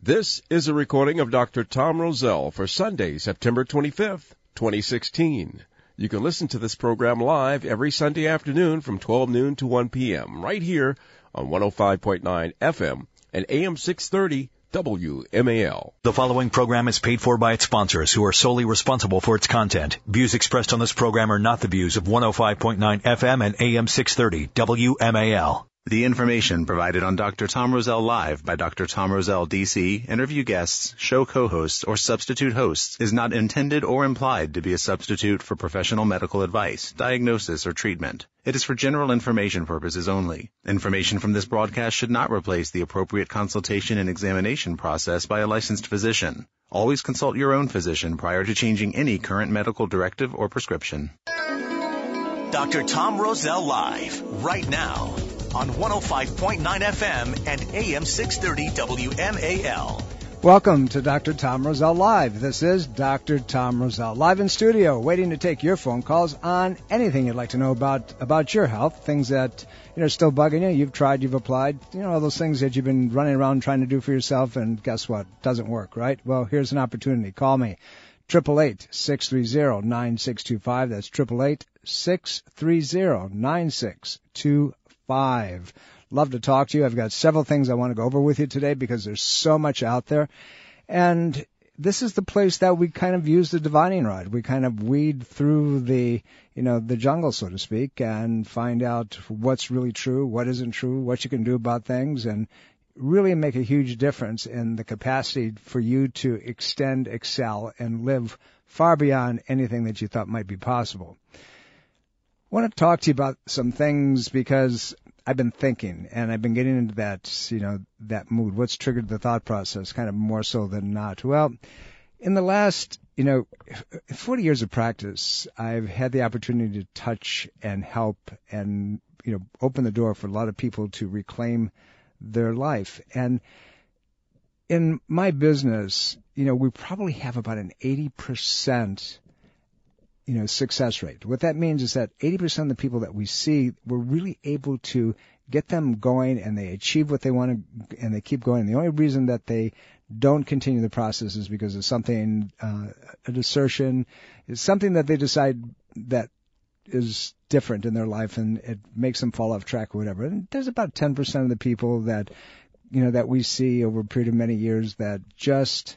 This is a recording of Dr. Tom Rosell for Sunday, September 25th, 2016. You can listen to this program live every Sunday afternoon from 12 noon to 1 p.m. right here on 105.9 FM and AM 630 WMAL. The following program is paid for by its sponsors, who are solely responsible for its content. Views expressed on this program are not the views of 105.9 FM and AM 630 WMAL. The information provided on Dr. Tom Rosell Live by Dr. Tom Rosell, D.C., interview guests, show co-hosts, or substitute hosts is not intended or implied to be a substitute for professional medical advice, diagnosis, or treatment. It is for general information purposes only. Information from this broadcast should not replace the appropriate consultation and examination process by a licensed physician. Always consult your own physician prior to changing any current medical directive or prescription. Dr. Tom Rosell Live, right now, on 105.9 FM and AM 630 WMAL. Welcome to Dr. Tom Rosell Live. This is Dr. Tom Rosell, live in studio, waiting to take your phone calls on anything you'd like to know about your health, things that are still bugging you. You've tried, you've applied, all those things that you've been running around trying to do for yourself, and guess what? Doesn't work, right? Well, here's an opportunity. Call me, 888-630-9625. That's 888-630-9625. Love to talk to you. I've got several things I want to go over with you today because there's so much out there. And this is the place that we kind of use the divining rod. We kind of weed through the jungle, so to speak, and find out what's really true, what isn't true, what you can do about things, and really make a huge difference in the capacity for you to extend, excel, and live far beyond anything that you thought might be possible. I want to talk to you about some things because I've been thinking, and I've been getting into that, that mood. What's triggered the thought process, kind of more so than not? Well, in the last, 40 years of practice, I've had the opportunity to touch and help and, open the door for a lot of people to reclaim their life. And in my business, we probably have about an 80% success rate. What that means is that 80% of the people that we see, we're really able to get them going, and they achieve what they want to, and they keep going. The only reason that they don't continue the process is because of something, an assertion, is something that they decide that is different in their life, and it makes them fall off track or whatever. And there's about 10% of the people that, that we see over a period of many years that just,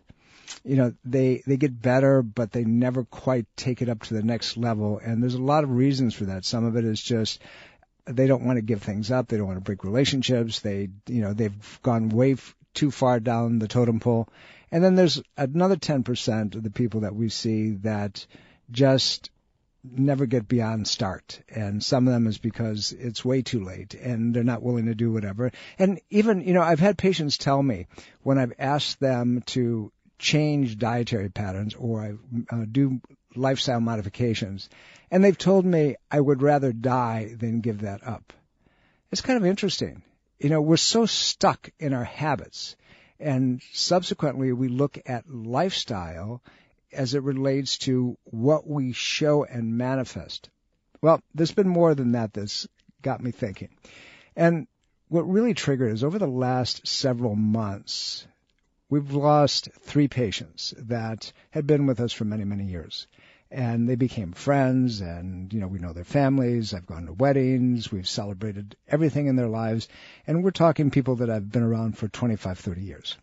they get better, but they never quite take it up to the next level. And there's a lot of reasons for that. Some of it is just they don't want to give things up. They don't want to break relationships. They've gone way too far down the totem pole. And then there's another 10% of the people that we see that just never get beyond start. And some of them is because it's way too late and they're not willing to do whatever. And even, I've had patients tell me when I've asked them to change dietary patterns or I do lifestyle modifications, and they've told me I would rather die than give that up. It's kind of interesting. We're so stuck in our habits, and subsequently we look at lifestyle as it relates to what we show and manifest. Well, there's been more than that that's got me thinking. And what really triggered is over the last several months, we've lost 3 patients that had been with us for many, many years. And they became friends, and, we know their families. I've gone to weddings. We've celebrated everything in their lives. And we're talking people that have been around for 25, 30 years.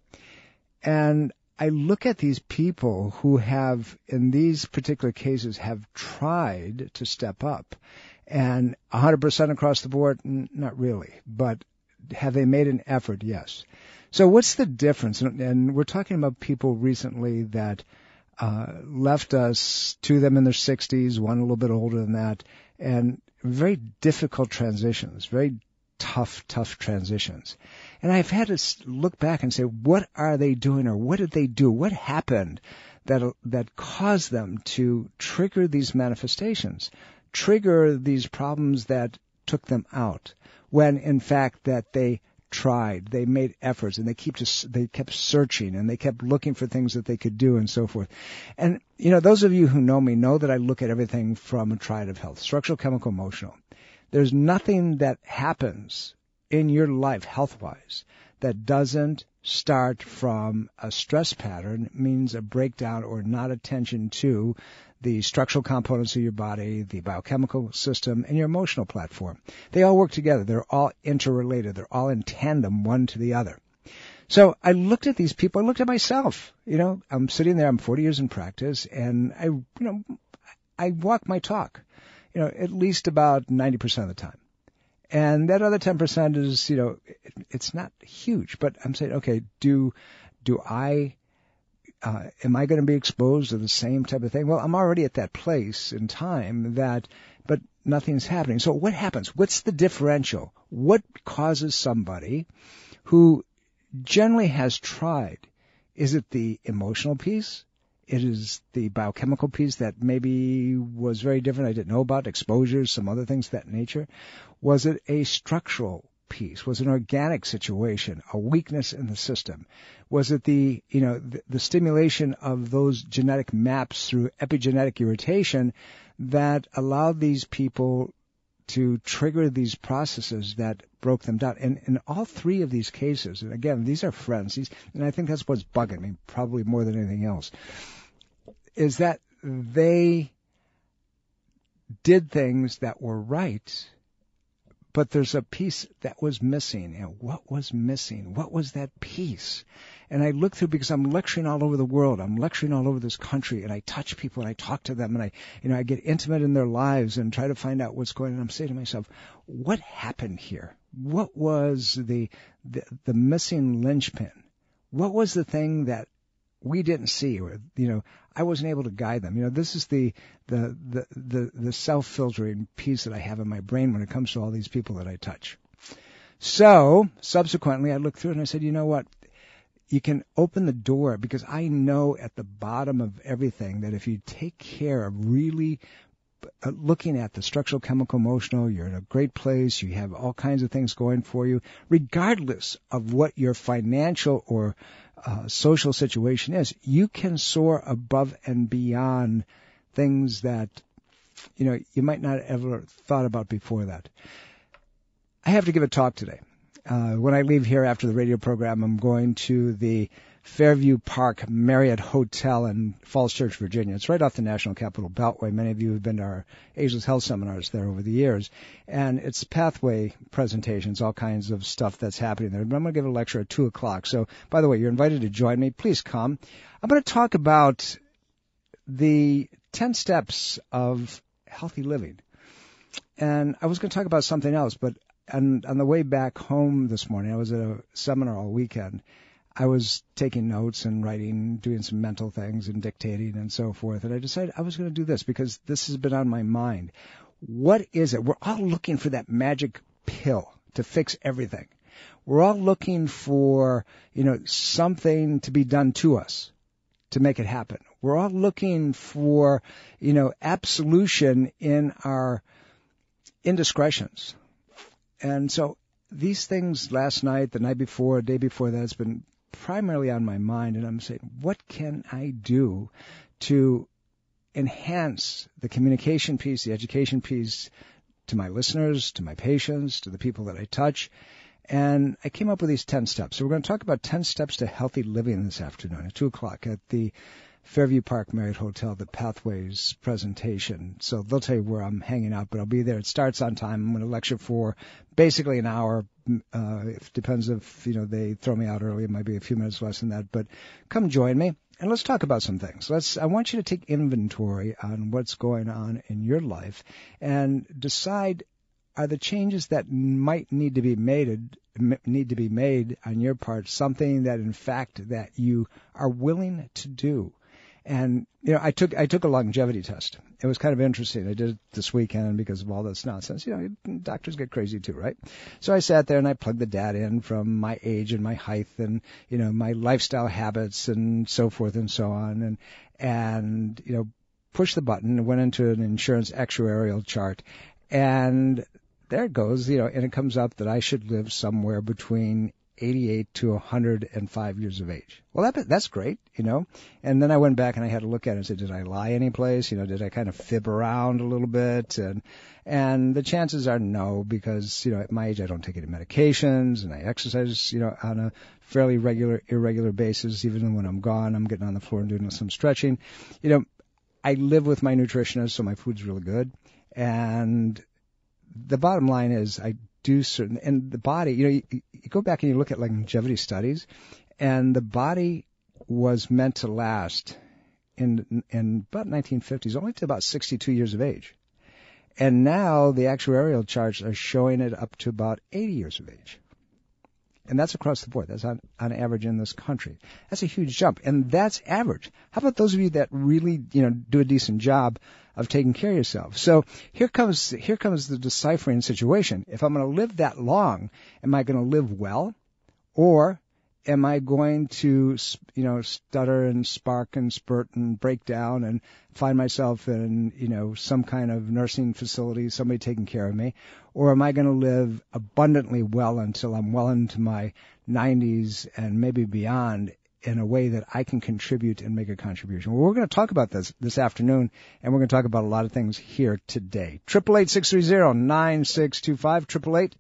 And I look at these people who have, in these particular cases, have tried to step up. And 100% across the board, not really. But have they made an effort? Yes. So what's the difference? And we're talking about people recently that left us, 2 of them in their 60s, one a little bit older than that, and very difficult transitions, very tough transitions. And I've had to look back and say, what are they doing, or what did they do? What happened that caused them to trigger these manifestations, trigger these problems that took them out, when in fact that they tried, they made efforts, and they kept searching, and they kept looking for things that they could do, and so forth. And, those of you who know me know that I look at everything from a triad of health: structural, chemical, emotional. There's nothing that happens in your life, health-wise, that doesn't start from a stress pattern, means a breakdown or not attention to the structural components of your body, the biochemical system, and your emotional platform. They all work together. They're all interrelated. They're all in tandem, one to the other. So I looked at these people. I looked at myself. I'm sitting there. I'm 40 years in practice, and I walk my talk, at least about 90% of the time. And that other 10% is, it's not huge, but I'm saying, okay, am I going to be exposed to the same type of thing? Well, I'm already at that place in time but nothing's happening. So what happens? What's the differential? What causes somebody who generally has tried? Is it the emotional piece? It is the biochemical piece that maybe was very different. I didn't know about exposures, some other things of that nature. Was it a structural piece? Was it an organic situation, a weakness in the system? Was it the stimulation of those genetic maps through epigenetic irritation that allowed these people to trigger these processes that broke them down? And in all three of these cases, and again, these are friends, and I think that's what's bugging me, probably more than anything else, is that they did things that were right, but there's a piece that was missing. What was missing? What was that piece? And I look through, because I'm lecturing all over the world. I'm lecturing all over this country, and I touch people, and I talk to them, and I get intimate in their lives and try to find out what's going on. I'm saying to myself, what happened here? What was the missing linchpin? What was the thing that we didn't see, or I wasn't able to guide them? This is the self-filtering piece that I have in my brain when it comes to all these people that I touch. So subsequently, I looked through and I said, you know what? You can open the door, because I know at the bottom of everything that if you take care of really looking at the structural, chemical, emotional, you're in a great place. You have all kinds of things going for you, regardless of what your financial or social situation is. You can soar above and beyond things that you might not ever thought about before that. I have to give a talk today. When I leave here after the radio program, I'm going to the Fairview Park Marriott Hotel in Falls Church, Virginia. It's right off the National Capital Beltway. Many of you have been to our Ageless Health seminars there over the years. And it's pathway presentations, all kinds of stuff that's happening there. But I'm going to give a lecture at 2 o'clock. So, by the way, you're invited to join me. Please come. I'm going to talk about the 10 steps of healthy living. And I was going to talk about something else, but on the way back home this morning, I was at a seminar all weekend. I was taking notes and writing, doing some mental things and dictating and so forth. And I decided I was going to do this because this has been on my mind. What is it? We're all looking for that magic pill to fix everything. We're all looking for, something to be done to us to make it happen. We're all looking for, absolution in our indiscretions. And so these things last night, the night before, day before that, it's been primarily on my mind, and I'm saying, what can I do to enhance the communication piece, the education piece to my listeners, to my patients, to the people that I touch? And I came up with these 10 steps. So we're going to talk about 10 steps to healthy living this afternoon at 2 o'clock at the Fairview Park Marriott Hotel, the Pathways presentation. So they'll tell you where I'm hanging out, but I'll be there. It starts on time. I'm going to lecture for basically an hour. It depends if, they throw me out early. It might be a few minutes less than that, but come join me and let's talk about some things. I want you to take inventory on what's going on in your life and decide, are the changes that might need to be made on your part something that in fact that you are willing to do? And, I took a longevity test. It was kind of interesting. I did it this weekend because of all this nonsense. Doctors get crazy too, right? So I sat there and I plugged the data in from my age and my height and, my lifestyle habits and so forth and so on. And pushed the button and went into an insurance actuarial chart. And there it goes, and it comes up that I should live somewhere between 88 to 105 years of age. Well, that's great, you know. And then I went back and I had to look at it and said, did I lie any place? You know, did I kind of fib around a little bit? And the chances are no, because, you know, at my age I don't take any medications and I exercise, you know, on a fairly irregular basis. Even when I'm gone, I'm getting on the floor and doing some stretching. You know, I live with my nutritionist, so my food's really good. And the bottom line is I do certain, and the body, you know, you go back and you look at like longevity studies, and the body was meant to last in about 1950s only to about 62 years of age. And now the actuarial charts are showing it up to about 80 years of age. And that's across the board. That's on average in this country. That's a huge jump. And that's average. How about those of you that really, you know, do a decent job of taking care of yourself? So here comes the deciphering situation. If I'm going to live that long, am I going to live well? Or am I going to, you know, stutter and spark and spurt and break down and find myself in, you know, some kind of nursing facility, somebody taking care of me? Or am I going to live abundantly well until I'm well into my 90s and maybe beyond in a way that I can contribute and make a contribution? Well, we're going to talk about this afternoon, and we're going to talk about a lot of things here today. 888-630-9625,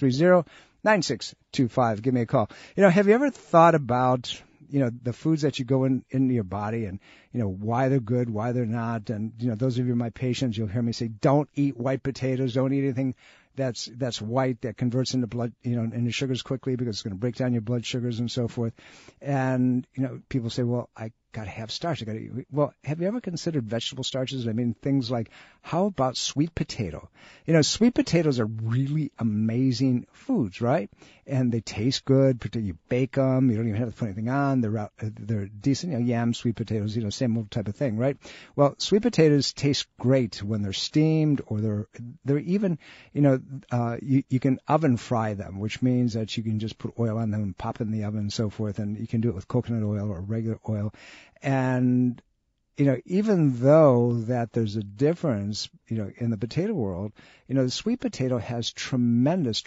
888-630-9625. Give me a call. You know, have you ever thought about, you know, the foods that you go into your body and, you know, why they're good, why they're not? And, you know, those of you my patients, you'll hear me say, don't eat white potatoes, don't eat anything that's white, that converts into blood, you know, into sugars quickly because it's going to break down your blood sugars and so forth. And, you know, people say, well, I got to have starch. I got to eat. Well, have you ever considered vegetable starches? I mean, things like, how about sweet potato? You know, sweet potatoes are really amazing foods, right? And they taste good. Particularly you bake them. You don't even have to put anything on. They're decent. You know, yam, sweet potatoes, you know, same old type of thing, right? Well, sweet potatoes taste great when they're steamed, or they're even, you know, you can oven fry them, which means that you can just put oil on them and pop it in the oven and so forth. And you can do it with coconut oil or regular oil. And, you know, even though that there's a difference, you know, in the potato world, you know, the sweet potato has tremendous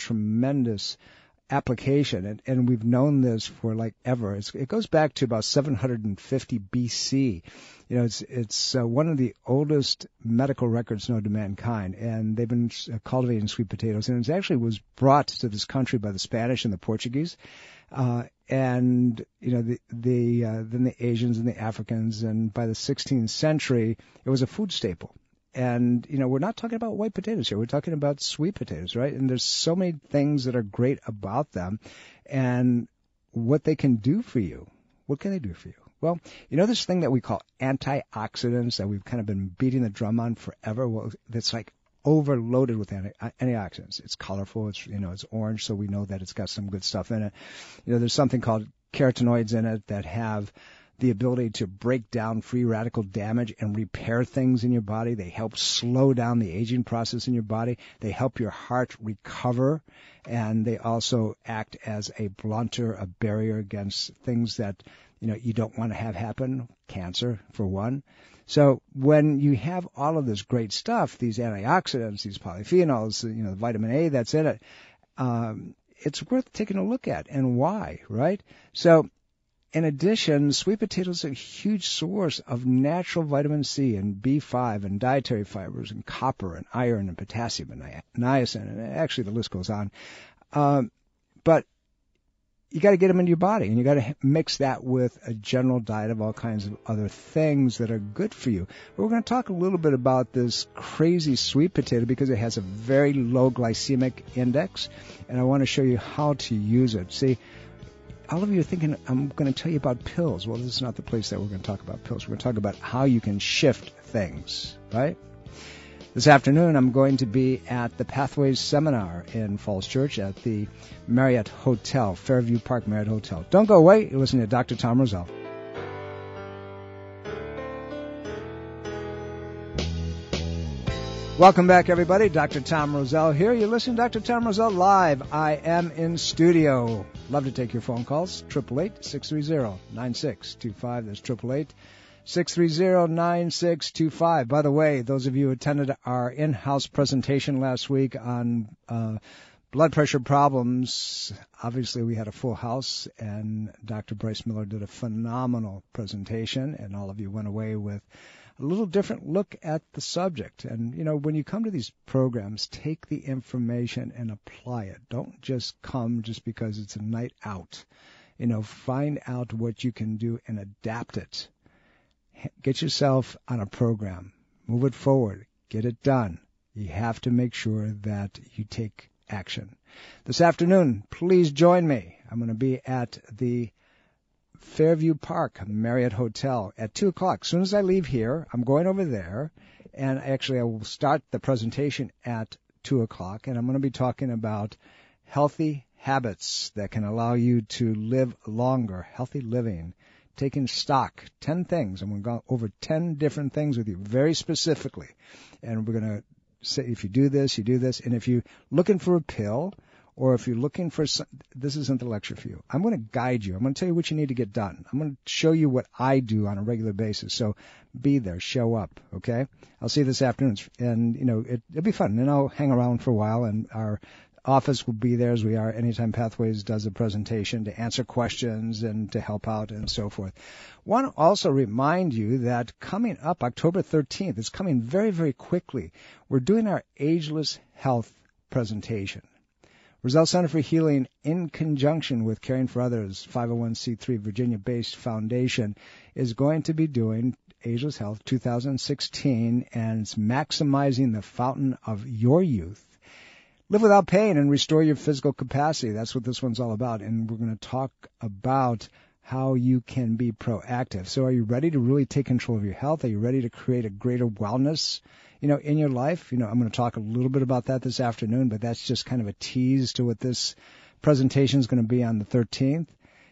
application, and we've known this for like ever. It goes back to about 750 BC. You know, it's one of the oldest medical records known to mankind, and they've been cultivating sweet potatoes, and it actually was brought to this country by the Spanish and the Portuguese, and you know then the Asians and the Africans, and by the 16th century it was a food staple. And, you know, we're not talking about white potatoes here. We're talking about sweet potatoes, right? And there's so many things that are great about them and what they can do for you. What can they do for you? Well, you know this thing that we call antioxidants that we've kind of been beating the drum on forever? Well, that's like overloaded with antioxidants. It's colorful. It's, you know, it's orange, so we know that it's got some good stuff in it. You know, there's something called carotenoids in it that have the ability to break down free radical damage and repair things in your body. They help slow down the aging process in your body. They help your heart recover, and they also act as a blunter, a barrier against things that, you know, you don't want to have happen, cancer for one. So when you have all of this great stuff, these antioxidants, these polyphenols, you know, the vitamin A that's in it, it's worth taking a look at. And why, right? So in addition, sweet potatoes are a huge source of natural vitamin C and B5 and dietary fibers and copper and iron and potassium and niacin, and actually the list goes on. But you got to get them into your body, and you got to mix that with a general diet of all kinds of other things that are good for you. But we're going to talk a little bit about this crazy sweet potato because it has a very low glycemic index, and I want to show you how to use it. See, all of you are thinking, I'm going to tell you about pills. Well, this is not the place that we're going to talk about pills. We're going to talk about how you can shift things, right? This afternoon, I'm going to be at the Pathways Seminar in Falls Church at the Marriott Hotel, Fairview Park Marriott Hotel. Don't go away. You're listening to Dr. Tom Roselle. Welcome back, everybody. Dr. Tom Roselle here. You're listening to Dr. Tom Roselle live. I am in studio. Love to take your phone calls. 888-630-9625. That's 888-630-9625. By the way, those of you who attended our in-house presentation last week on blood pressure problems, obviously we had a full house, and Dr. Bryce Miller did a phenomenal presentation, and all of you went away with a little different look at the subject. And, when you come to these programs, take the information and apply it. Don't just come just because it's a night out. Find out what you can do and adapt it. Get yourself on a program. Move it forward. Get it done. You have to make sure that you take action. This afternoon, please join me. I'm going to be at the Fairview Park Marriott Hotel at 2 o'clock. As soon as I leave here, I'm going over there, and actually I will start the presentation at 2 o'clock, and I'm going to be talking about healthy habits that can allow you to live longer, healthy living, taking stock, 10 things. I'm going to go over 10 different things with you very specifically, and we're going to say, if you do this, you do this. And if you're looking for a pill, or if you're looking for this isn't the lecture for you. I'm going to guide you. I'm going to tell you what you need to get done. I'm going to show you what I do on a regular basis. So be there, show up, okay? I'll see you this afternoon. And, it'll be fun. And I'll hang around for a while, and our office will be there as we are anytime Pathways does a presentation to answer questions and to help out and so forth. Want to also remind you that coming up October 13th, it's coming very, very quickly, we're doing our Ageless Health presentation. Roselle Center for Healing, in conjunction with Caring for Others, 501c3 Virginia-based foundation, is going to be doing Ageless Health 2016, and it's maximizing the fountain of your youth. Live without pain and restore your physical capacity. That's what this one's all about. And we're going to talk about how you can be proactive. So are you ready to really take control of your health? Are you ready to create a greater wellness, in your life? I'm going to talk a little bit about that this afternoon, but that's just kind of a tease to what this presentation is going to be on the 13th.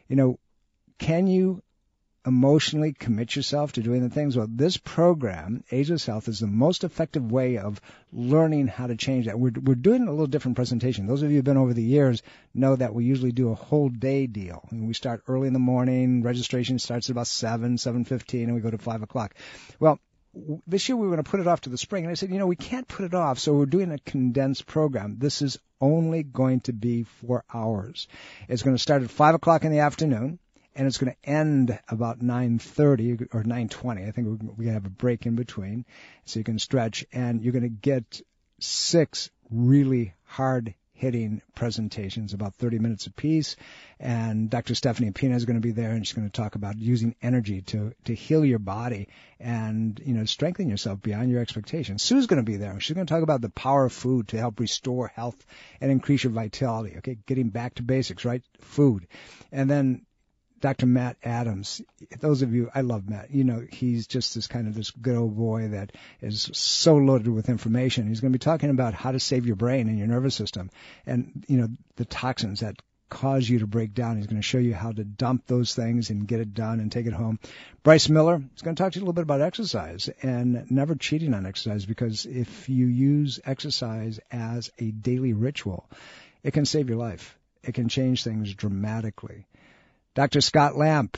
Can you emotionally commit yourself to doing the things? Well, this program, Ageless Health, is the most effective way of learning how to change that. We're doing a little different presentation. Those of you who have been over the years know that we usually do a whole day deal. And we start early in the morning. Registration starts at about 7:15, and we go to 5 o'clock. Well, this year we were going to put it off to the spring, and I said, we can't put it off, so we're doing a condensed program. This is only going to be 4 hours. It's going to start at 5 o'clock in the afternoon, and it's going to end about 9:30 or 9:20. I think we have a break in between, so you can stretch, and you're going to get 6 really hard-hitting presentations, about 30 minutes apiece. And Dr. Stephanie Pina is going to be there, and she's going to talk about using energy to heal your body and, strengthen yourself beyond your expectations. Sue's going to be there. She's going to talk about the power of food to help restore health and increase your vitality. Okay, getting back to basics, right? Food. And then Dr. Matt Adams, those of you, I love Matt. He's just this good old boy that is so loaded with information. He's going to be talking about how to save your brain and your nervous system and, the toxins that cause you to break down. He's going to show you how to dump those things and get it done and take it home. Bryce Miller is going to talk to you a little bit about exercise and never cheating on exercise, because if you use exercise as a daily ritual, it can save your life. It can change things dramatically. Dr. Scott Lamp.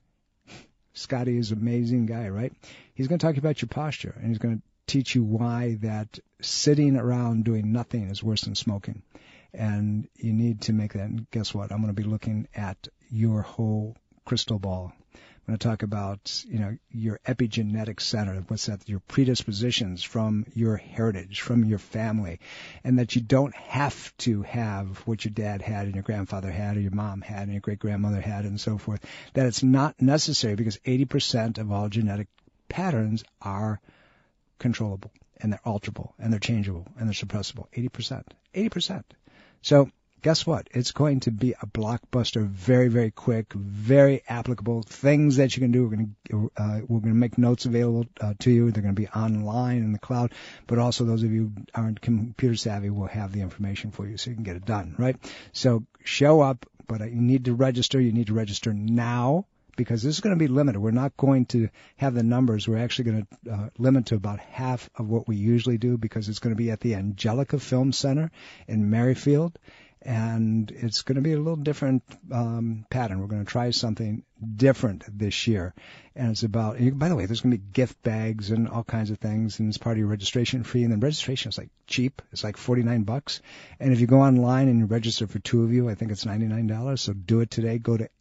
Scotty is an amazing guy, right? He's going to talk about your posture, and he's going to teach you why that sitting around doing nothing is worse than smoking. And you need to make that. And guess what? I'm going to be looking at your whole crystal ball. I'm going to talk about, your epigenetic center. What's that? Your predispositions from your heritage, from your family, and that you don't have to have what your dad had and your grandfather had or your mom had and your great-grandmother had and so forth. That it's not necessary, because 80% of all genetic patterns are controllable, and they're alterable, and they're changeable, and they're suppressible. 80%. So guess what? It's going to be a blockbuster, very, very quick, very applicable. Things that you can do. We're going to make notes available to you. They're going to be online in the cloud. But also those of you who aren't computer savvy will have the information for you so you can get it done, right? So show up, but you need to register. You need to register now, because this is going to be limited. We're not going to have the numbers. We're actually going to limit to about half of what we usually do, because it's going to be at the Angelica Film Center in Merrifield. And it's going to be a little different pattern. We're going to try something different this year. And it's about, by the way, there's going to be gift bags and all kinds of things, and it's part of your registration fee. And then registration is like cheap. It's like $49. And if you go online and you register for two of you, I think it's $99. So do it today. Go to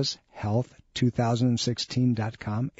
agelesshealth2016.com,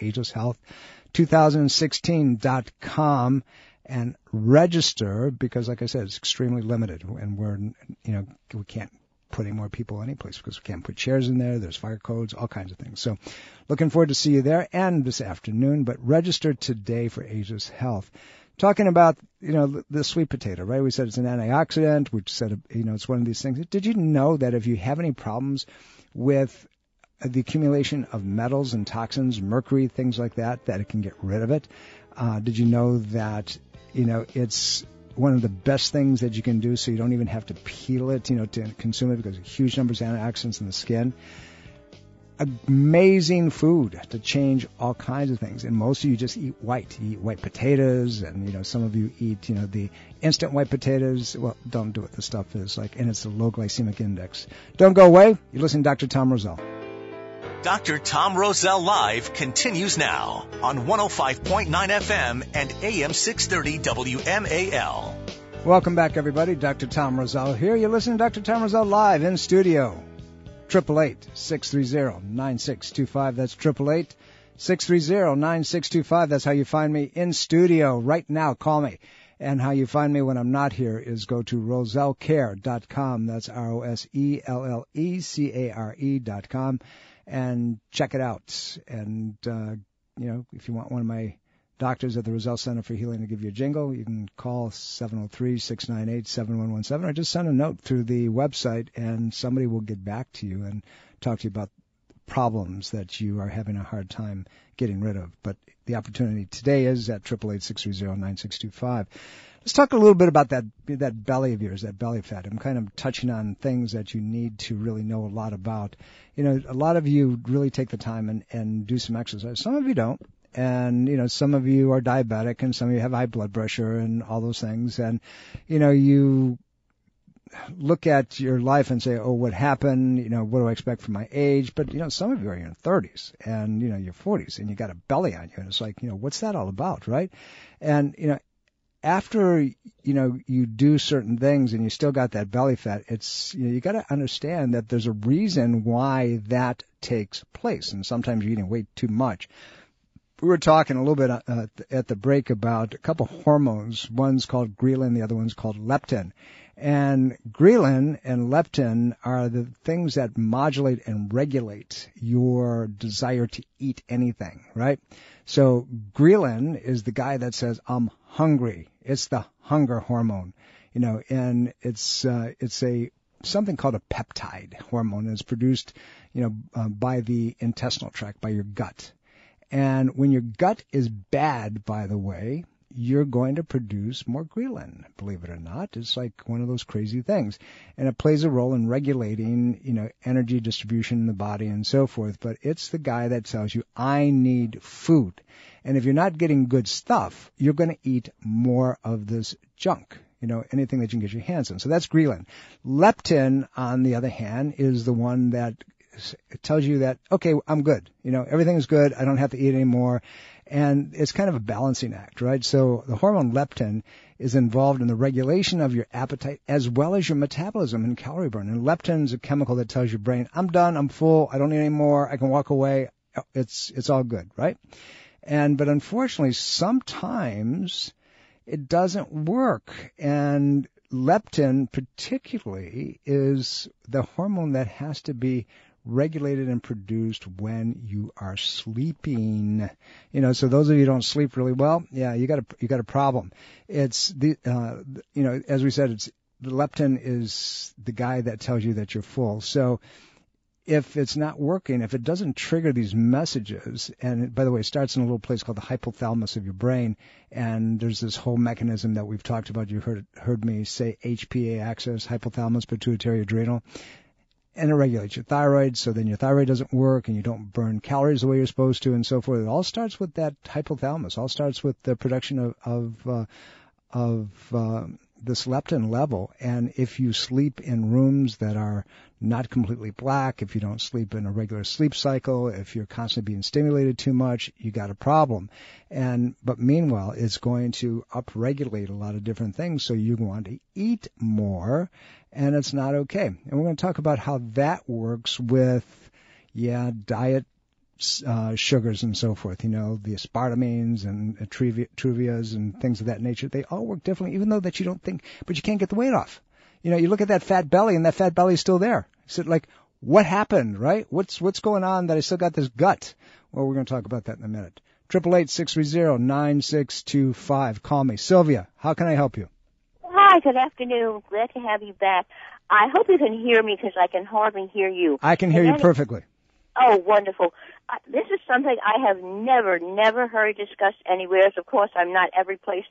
agelesshealth2016.com, and register, because like I said, it's extremely limited, and we can't put any more people any place because we can't put chairs in there. There's fire codes, all kinds of things. So looking forward to see you there and this afternoon, but register today for Ageless Health. Talking about, the sweet potato, right? We said it's an antioxidant. We said, it's one of these things. Did you know that if you have any problems with the accumulation of metals and toxins, mercury, things like that it can get rid of it? Did you know that, it's one of the best things that you can do, so you don't even have to peel it, to consume it, because huge numbers of antioxidants in the skin. Amazing food to change all kinds of things. And most of you just eat white. You eat white potatoes, and, some of you eat, the instant white potatoes. Well, don't do it. The stuff is and it's a low glycemic index. Don't go away. You're listening to Dr. Tom Rosell. Dr. Tom Rosell Live continues now on 105.9 FM and AM 630 WMAL. Welcome back, everybody. Dr. Tom Rosell here. You're listening to Dr. Tom Rosell Live in studio. 888-630-9625. That's 888-630-9625. That's how you find me in studio right now. Call me. And how you find me when I'm not here is go to rosellcare.com. That's ROSELLECARE.com. And check it out. And, if you want one of my doctors at the Rosell Center for Healing to give you a jingle, you can call 703-698-7117 or just send a note through the website, and somebody will get back to you and talk to you about problems that you are having a hard time getting rid of. But the opportunity today is at 888-630-9625. Let's talk a little bit about that belly of yours, that belly fat. I'm kind of touching on things that you need to really know a lot about. A lot of you really take the time and do some exercise. Some of you don't. And, some of you are diabetic, and some of you have high blood pressure and all those things. And, you look at your life and say, oh, what happened? What do I expect from my age? But, some of you are in your 30s and, your 40s, and you got a belly on you. And it's like, what's that all about, right? And, after, you do certain things and you still got that belly fat, it's, you got to understand that there's a reason why that takes place. And sometimes you're eating way too much. We were talking a little bit at the break about a couple hormones. One's called ghrelin, the other one's called leptin. And ghrelin and leptin are the things that modulate and regulate your desire to eat anything, right? So ghrelin is the guy that says, I'm hungry. It's the hunger hormone, and it's something called a peptide hormone. It's produced, by the intestinal tract, by your gut. And when your gut is bad, by the way, you're going to produce more ghrelin, believe it or not. It's like one of those crazy things. And it plays a role in regulating, energy distribution in the body and so forth. But it's the guy that tells you, I need food. And if you're not getting good stuff, you're going to eat more of this junk, anything that you can get your hands on. So that's ghrelin. Leptin, on the other hand, is the one that tells you that, okay, I'm good. Everything is good. I don't have to eat anymore. And it's kind of a balancing act, right? So the hormone leptin is involved in the regulation of your appetite as well as your metabolism and calorie burn. And leptin is a chemical that tells your brain, I'm done, I'm full, I don't need any more, I can walk away, it's all good, right? But unfortunately, sometimes it doesn't work. And leptin particularly is the hormone that has to be regulated and produced when you are sleeping. So those of you who don't sleep really well, yeah, you got a problem. It's the as we said, it's the leptin is the guy that tells you that you're full. So if it's not working, if it doesn't trigger these messages, and by the way, it starts in a little place called the hypothalamus of your brain, and there's this whole mechanism that we've talked about. You heard me say HPA axis, hypothalamus, pituitary, adrenal. And it regulates your thyroid, so then your thyroid doesn't work and you don't burn calories the way you're supposed to and so forth. It all starts with that hypothalamus. It all starts with the production of this leptin level. And if you sleep in rooms that are not completely black, if you don't sleep in a regular sleep cycle, if you're constantly being stimulated too much, you got a problem. But meanwhile, it's going to upregulate a lot of different things, so you want to eat more, and it's not okay. And we're going to talk about how that works with, diet sugars and so forth, the aspartamines and truvias and things of that nature. They all work differently, even though that you don't think, but you can't get the weight off. You look at that fat belly, and that fat belly is still there. So what happened, right? What's going on that I still got this gut? Well, we're going to talk about that in a minute. 888-630-9625. Call me. Sylvia, how can I help you? Hi, good afternoon. Glad to have you back. I hope you can hear me because I can hardly hear you. I can hear you perfectly. Oh, wonderful. This is something I have never heard discussed anywhere. Of course, I'm not every place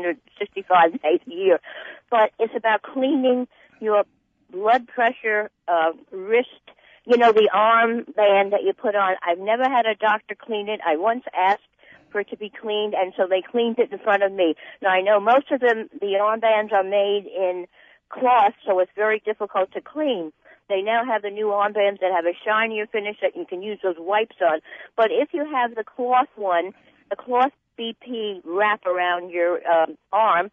365 days a year. But it's about cleaning your blood pressure wrist, the arm band that you put on. I've never had a doctor clean it. I once asked for it to be cleaned, and so they cleaned it in front of me. Now, I know most of them, the armbands are made in cloth, so it's very difficult to clean. They now have the new armbands that have a shinier finish that you can use those wipes on. But if you have the cloth one, the cloth BP wrap around your arm,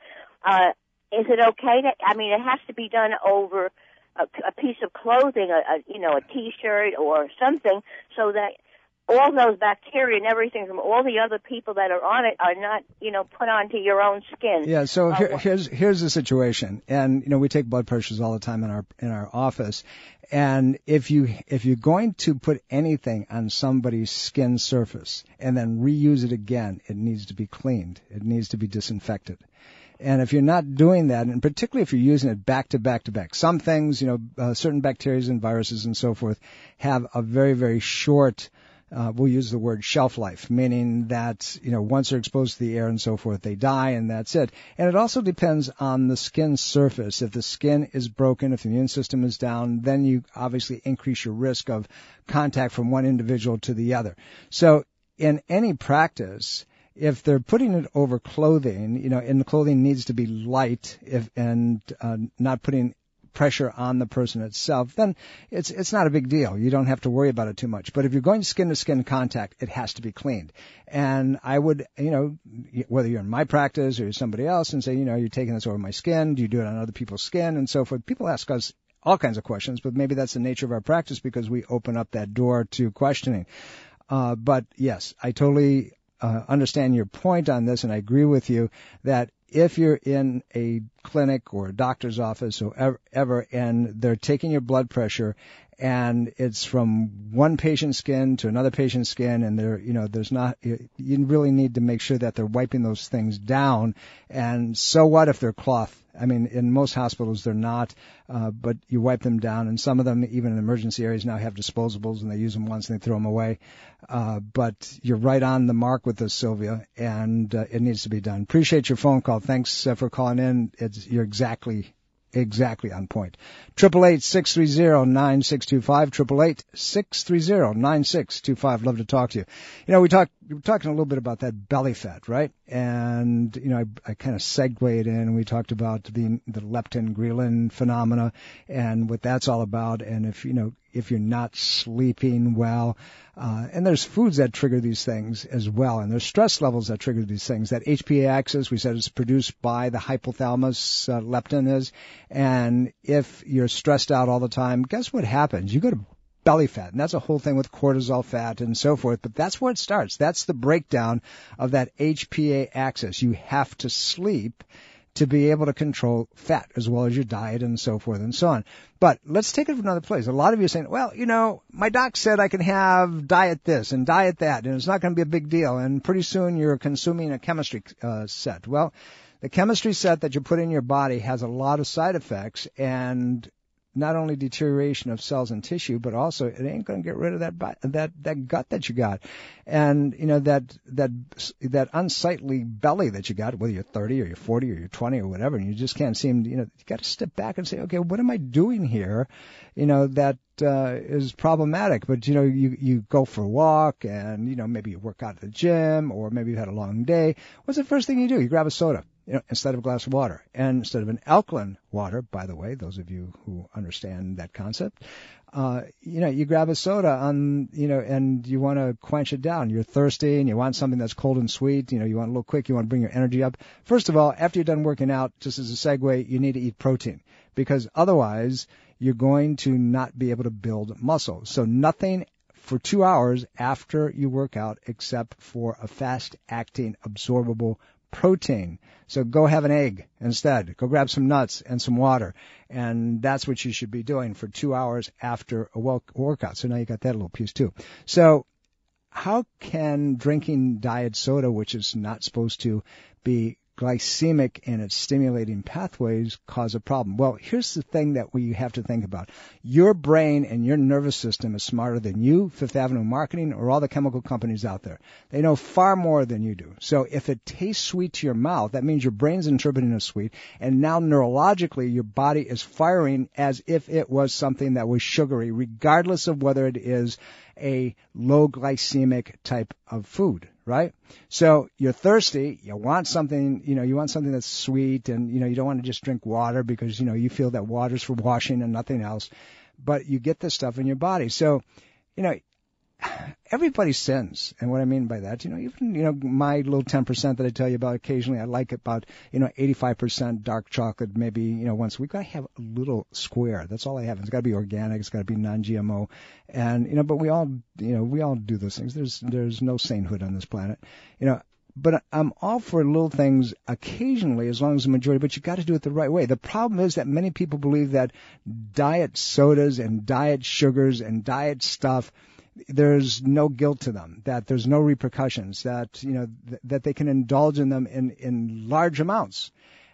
is it okay? It has to be done over a piece of clothing, a T-shirt or something, so that all those bacteria and everything from all the other people that are on it are not, put onto your own skin. Yeah. So here's the situation, and we take blood pressures all the time in our office, and if you're going to put anything on somebody's skin surface and then reuse it again, it needs to be cleaned. It needs to be disinfected. And if you're not doing that, and particularly if you're using it back to back to back, some things, certain bacteria and viruses and so forth have a very, very short we'll use the word shelf life, meaning that, once they're exposed to the air and so forth, they die and that's it. And it also depends on the skin surface. If the skin is broken, if the immune system is down, then you obviously increase your risk of contact from one individual to the other. So in any practice, if they're putting it over clothing, and the clothing needs to be light and not putting pressure on the person itself, then it's not a big deal. You don't have to worry about it too much. But if you're going skin-to-skin contact, it has to be cleaned. And I would, whether you're in my practice or you're somebody else, and say, you're taking this over my skin, do you do it on other people's skin, and so forth. People ask us all kinds of questions, but maybe that's the nature of our practice because we open up that door to questioning. But yes, I totally understand your point on this, and I agree with you that if you're in a clinic or a doctor's office or ever, and they're taking your blood pressure, and it's from one patient's skin to another patient's skin, and you really need to make sure that they're wiping those things down. And so what if they're cloth? In most hospitals they're not, but you wipe them down, and some of them, even in emergency areas, now have disposables, and they use them once and they throw them away. But you're right on the mark with this, Sylvia, and it needs to be done. Appreciate your phone call. Thanks for calling in. You're exactly on point. 888-630-9625. 888-630-9625. Love to talk to you. We're talking a little bit about that belly fat, right? And, I kind of segued in, and we talked about the leptin ghrelin phenomena and what that's all about. And if you're not sleeping well, and there's foods that trigger these things as well, and there's stress levels that trigger these things. That HPA axis, we said, is produced by the hypothalamus, leptin is, and if you're stressed out all the time, guess what happens? You go to belly fat, and that's a whole thing with cortisol fat and so forth, but that's where it starts. That's the breakdown of that HPA axis. You have to sleep to be able to control fat as well as your diet and so forth and so on. But let's take it from another place. A lot of you are saying, well, my doc said I can have diet this and diet that, and it's not going to be a big deal, and pretty soon you're consuming a chemistry set. Well, the chemistry set that you put in your body has a lot of side effects, and not only deterioration of cells and tissue, but also it ain't going to get rid of that gut that you got, and that unsightly belly that you got, whether you're 30 or you're 40 or you're 20 or whatever, and you just can't seem, you got to step back and say, okay, what am I doing here? That is problematic. But you go for a walk, and maybe you work out at the gym, or maybe you had a long day. What's the first thing you do? You grab a soda. instead of a glass of water. And instead of an alkaline water, by the way, those of you who understand that concept, you grab a soda and you want to quench it down. You're thirsty and you want something that's cold and sweet. You want a little quick. You want to bring your energy up. First of all, after you're done working out, just as a segue, you need to eat protein, because otherwise you're going to not be able to build muscle. So nothing for 2 hours after you work out except for a fast-acting, absorbable protein. So go have an egg instead. Go grab some nuts and some water. And that's what you should be doing for 2 hours after a workout. So now you got that little piece too. So how can drinking diet soda, which is not supposed to be glycemic in its stimulating pathways, cause a problem? Well, here's the thing that we have to think about. Your brain and your nervous system is smarter than you, Fifth Avenue Marketing, or all the chemical companies out there. They know far more than you do. So if it tastes sweet to your mouth, that means your brain's interpreting it as sweet, and now neurologically your body is firing as if it was something that was sugary, regardless of whether it is a low glycemic type of food, right? So you're thirsty, you want something, you want something that's sweet, and, you don't want to just drink water because, you feel that water's for washing and nothing else, but you get this stuff in your body. So, everybody sins. And what I mean by that, even, my little 10% that I tell you about occasionally, I like about, 85% dark chocolate, maybe, once a week. I have a little square. That's all I have. It's got to be organic. It's got to be non-GMO. And, but we all do those things. There's no sainthood on this planet, but I'm all for little things occasionally, as long as the majority, but you got to do it the right way. The problem is that many people believe that diet sodas and diet sugars and diet stuff, there's no guilt to them, that there's no repercussions, that, that they can indulge in them in large amounts.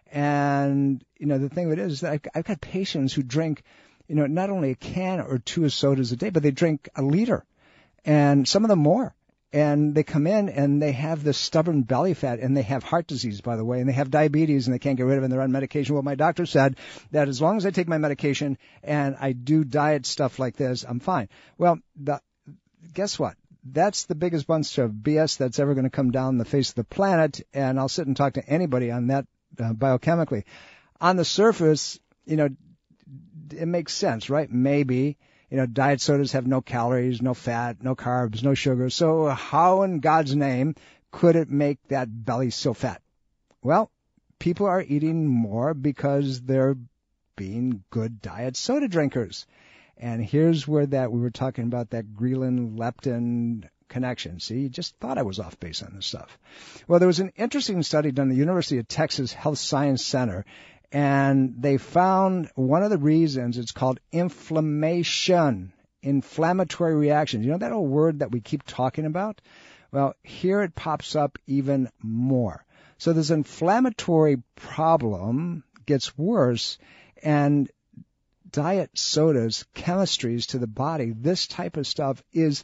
And, the thing of it is that I've got patients who drink, not only a can or two of sodas a day, but they drink a liter, and some of them more. And they come in and they have this stubborn belly fat, and they have heart disease, by the way, and they have diabetes, and they can't get rid of it, and they're on medication. Well, my doctor said that as long as I take my medication and I do diet stuff like this, I'm fine. Well, guess what? That's the biggest bunch of BS that's ever going to come down the face of the planet, and I'll sit and talk to anybody on that biochemically. On the surface, it makes sense, right? Maybe, diet sodas have no calories, no fat, no carbs, no sugar. So how in God's name could it make that belly so fat? Well, people are eating more because they're being good diet soda drinkers. And here's where we were talking about that ghrelin-leptin connection. See, you just thought I was off base on this stuff. Well, there was an interesting study done at the University of Texas Health Science Center, and they found one of the reasons, it's called inflammation, inflammatory reactions. You know that old word that we keep talking about? Well, here it pops up even more. So this inflammatory problem gets worse, and diet sodas, chemistries to the body, this type of stuff is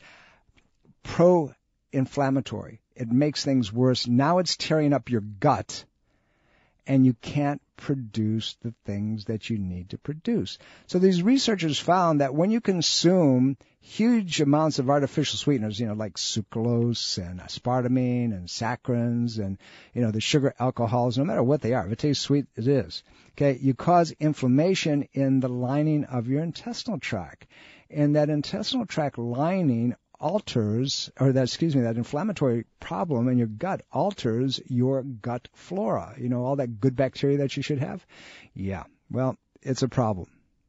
pro-inflammatory. It makes things worse. Now it's tearing up your gut, and you can't produce the things that you need to produce. So these researchers found that when you consume huge amounts of artificial sweeteners, like sucralose and aspartame and saccharins and, the sugar alcohols, no matter what they are, if it tastes sweet, it is. Okay, you cause inflammation in the lining of your intestinal tract. And that intestinal tract lining that inflammatory problem in your gut alters your gut flora. All that good bacteria that you should have? Yeah, well, it's a problem.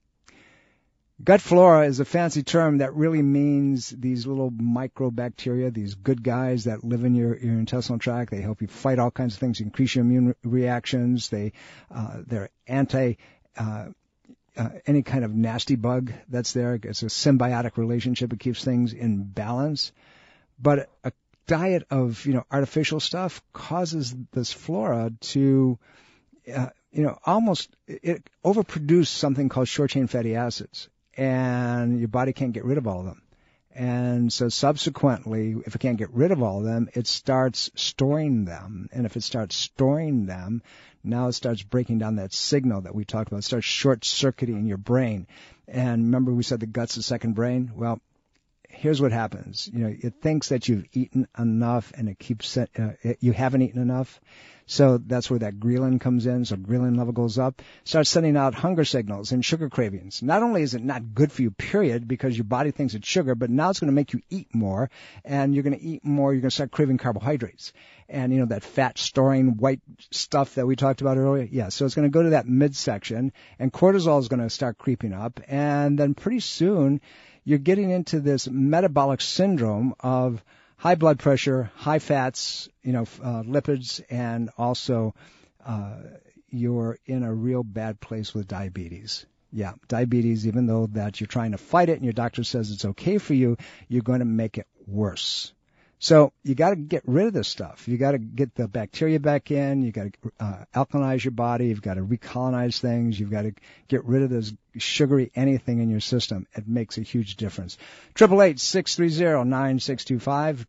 Gut flora is a fancy term that really means these little microbacteria, these good guys that live in your intestinal tract. They help you fight all kinds of things, increase your immune reactions. They're anti any kind of nasty bug that's there. It's a symbiotic relationship. It keeps things in balance. But a diet of, artificial stuff causes this flora to, it overproduce something called short-chain fatty acids. And your body can't get rid of all of them. And so subsequently, if it can't get rid of all of them, it starts storing them. And if it starts storing them, now it starts breaking down that signal that we talked about. It starts short-circuiting your brain. And remember we said the gut's the second brain? Well, here's what happens. It thinks that you've eaten enough, and it keeps you haven't eaten enough. So that's where that ghrelin comes in. So ghrelin level goes up. Starts sending out hunger signals and sugar cravings. Not only is it not good for you, period, because your body thinks it's sugar, but now it's going to make you eat more. And you're going to eat more. You're going to start craving carbohydrates. And, that fat storing white stuff that we talked about earlier. Yeah, so it's going to go to that midsection. And cortisol is going to start creeping up. And then pretty soon you're getting into this metabolic syndrome of high blood pressure, high fats, lipids, and also you're in a real bad place with diabetes. Yeah, diabetes, even though that you're trying to fight it and your doctor says it's okay for you, you're going to make it worse. So you got to get rid of this stuff. You got to get the bacteria back in. You got to alkalinize your body. You've got to recolonize things. You've got to get rid of this sugary anything in your system. It makes a huge difference. 888-630-9625.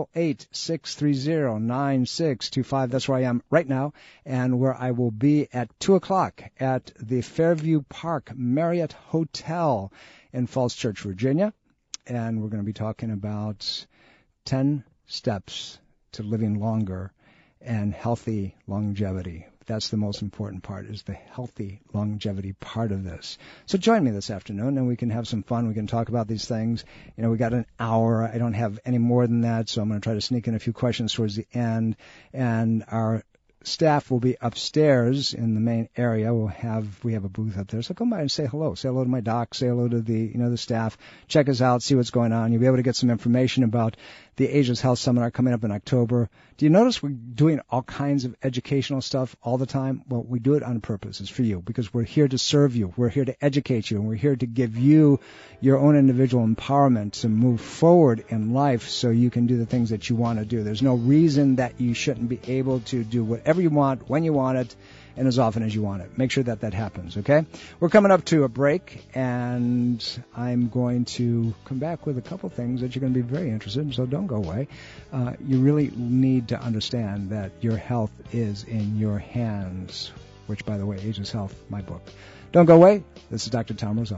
888-630-9625. That's where I am right now, and where I will be at 2 o'clock at the Fairview Park Marriott Hotel in Falls Church, Virginia. And we're going to be talking about 10 steps to living longer and healthy longevity. That's the most important part, is the healthy longevity part of this. So join me this afternoon and we can have some fun. We can talk about these things. We got an hour. I don't have any more than that, so I'm going to try to sneak in a few questions towards the end. And our staff will be upstairs in the main area. We have a booth up there. So come by and say hello. Say hello to my doc. Say hello to the staff. Check us out. See what's going on. You'll be able to get some information about the Ageless Health Seminar coming up in October. Do you notice we're doing all kinds of educational stuff all the time? Well, we do it on purpose. It's for you, because we're here to serve you. We're here to educate you, and we're here to give you your own individual empowerment to move forward in life so you can do the things that you want to do. There's no reason that you shouldn't be able to do whatever you want, when you want it, and as often as you want it. Make sure that happens, okay? We're coming up to a break, and I'm going to come back with a couple things that you're going to be very interested in, so don't go away. You really need to understand that your health is in your hands, which, by the way, Ageless Health, my book. Don't go away. This is Dr. Tom Rosell.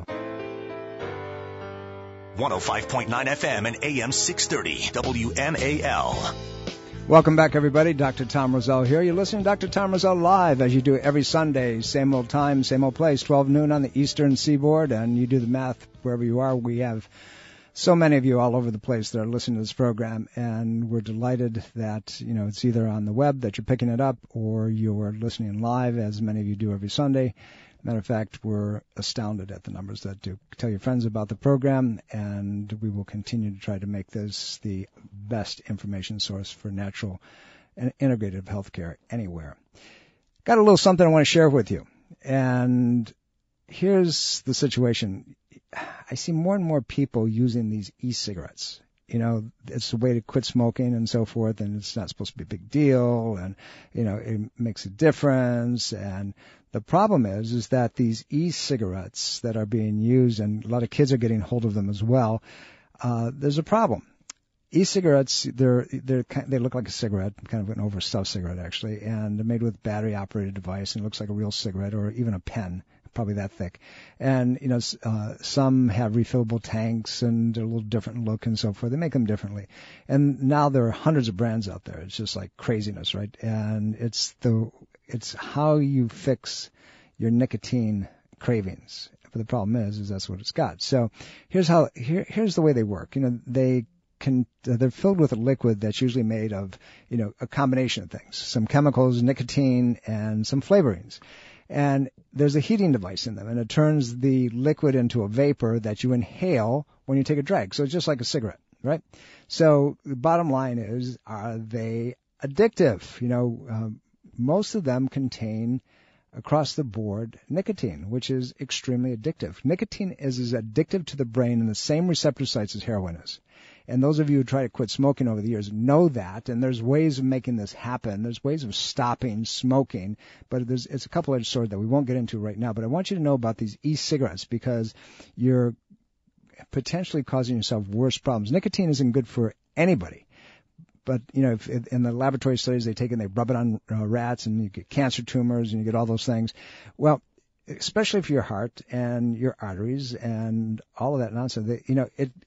105.9 FM and AM 630 WMAL. Welcome back, everybody. Dr. Tom Rosell here. You're listening to Dr. Tom Rosell live, as you do every Sunday. Same old time, same old place, 12 noon on the Eastern Seaboard. And you do the math wherever you are. We have so many of you all over the place that are listening to this program. And we're delighted that, it's either on the web that you're picking it up or you're listening live, as many of you do every Sunday. Matter of fact, we're astounded at the numbers that do. Tell your friends about the program, and we will continue to try to make this the best information source for natural and integrative healthcare anywhere. Got a little something I want to share with you. And here's the situation. I see more and more people using these e-cigarettes. It's a way to quit smoking and so forth, and it's not supposed to be a big deal, and, it makes a difference. And the problem is that these e-cigarettes that are being used, and a lot of kids are getting hold of them as well, there's a problem. E-cigarettes, they look like a cigarette, kind of an overstuffed cigarette actually, and they're made with battery-operated device, and it looks like a real cigarette or even a pen, probably that thick. And, some have refillable tanks and they're a little different look and so forth. They make them differently. And now there are hundreds of brands out there. It's just like craziness, right? And it's how you fix your nicotine cravings. But the problem is that's what it's got. So here's the way they work. They're filled with a liquid that's usually made of, a combination of things, some chemicals, nicotine, and some flavorings. And there's a heating device in them, and it turns the liquid into a vapor that you inhale when you take a drag. So it's just like a cigarette, right? So the bottom line is, are they addictive? Most of them contain, across the board, nicotine, which is extremely addictive. Nicotine is as addictive to the brain in the same receptor sites as heroin is. And those of you who try to quit smoking over the years know that, and there's ways of making this happen. There's ways of stopping smoking, but it's a couple-edged sword that we won't get into right now. But I want you to know about these e-cigarettes, because you're potentially causing yourself worse problems. Nicotine isn't good for anybody. But, if in the laboratory studies they take and they rub it on rats, and you get cancer tumors and you get all those things. Well, especially for your heart and your arteries and all of that nonsense,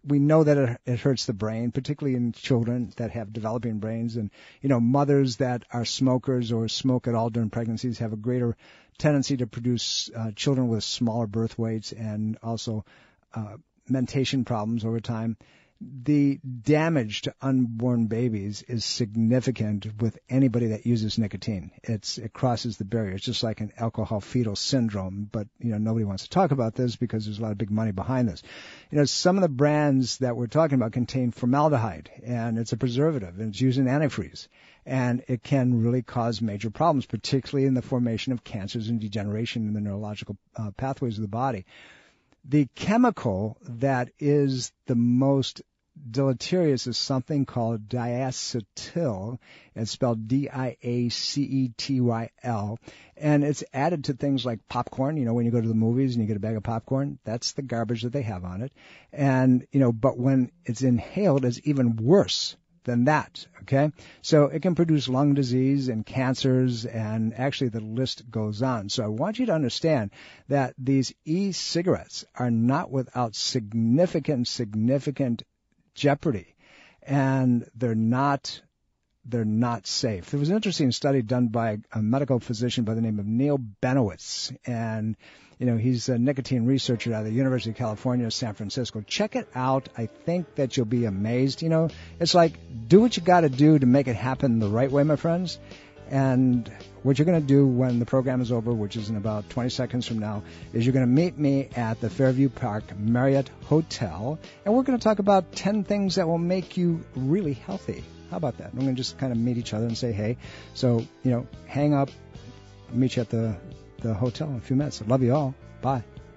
we know that it hurts the brain, particularly in children that have developing brains. And, mothers that are smokers or smoke at all during pregnancies have a greater tendency to produce children with smaller birth weights and also mentation problems over time. The damage to unborn babies is significant with anybody that uses nicotine. It crosses the barrier. It's just like an alcohol fetal syndrome, but nobody wants to talk about this because there's a lot of big money behind this. Some of the brands that we're talking about contain formaldehyde, and it's a preservative, and it's used in antifreeze, and it can really cause major problems, particularly in the formation of cancers and degeneration in the neurological pathways of the body. The chemical that is the most deleterious is something called diacetyl. It's spelled D-I-A-C-E-T-Y-L. And it's added to things like popcorn. When you go to the movies and you get a bag of popcorn, that's the garbage that they have on it. And, but when it's inhaled, it's even worse than that, okay? So it can produce lung disease and cancers, and actually the list goes on. So I want you to understand that these e-cigarettes are not without significant jeopardy, and they're not safe. There was an interesting study done by a medical physician by the name of Neil Benowitz, and he's a nicotine researcher out of the University of California, San Francisco. Check it out. I think that you'll be amazed. It's like, do what you got to do to make it happen the right way, my friends. And what you're going to do when the program is over, which is in about 20 seconds from now, is you're going to meet me at the Fairview Park Marriott Hotel, and we're going to talk about 10 things that will make you really healthy. How about that? We're going to just kind of meet each other and say, hey. So, hang up. I'll meet you at the hotel in a few minutes. I love you all. Bye.